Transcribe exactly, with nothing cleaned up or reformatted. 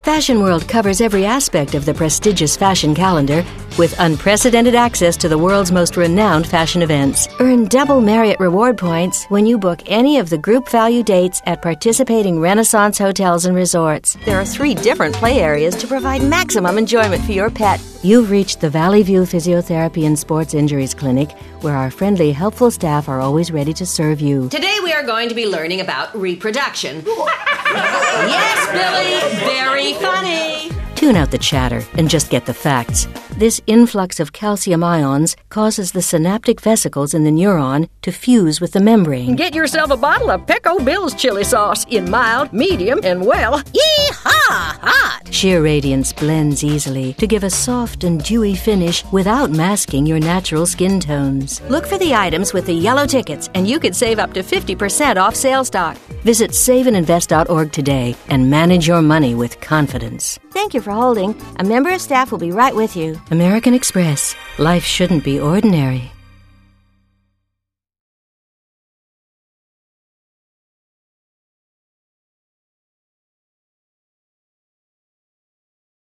Fashion World covers every aspect of the prestigious fashion calendar with unprecedented access to the world's most renowned fashion events. Earn double Marriott reward points when you book any of the group value dates at participating Renaissance hotels and resorts. There are three different play areas to provide maximum enjoyment for your pet. You've reached the Valley View Physiotherapy and Sports Injuries Clinic, where our friendly, helpful staff are always ready to serve you. Today we are going to be learning about reproduction. Yes, Billy, very funny. Tune out the chatter and just get the facts. This influx of calcium ions causes the synaptic vesicles in the neuron to fuse with the membrane. Get yourself a bottle of Pico Bill's chili sauce in mild, medium, and, well, yee-haw, hot. Sheer Radiance blends easily to give a soft and dewy finish without masking your natural skin tones. Look for the items with the yellow tickets, and you could save up to fifty percent off sale stock. Visit save and invest dot org today and manage your money with confidence. Thank you for holding. A member of staff will be right with you. American Express. Life shouldn't be ordinary.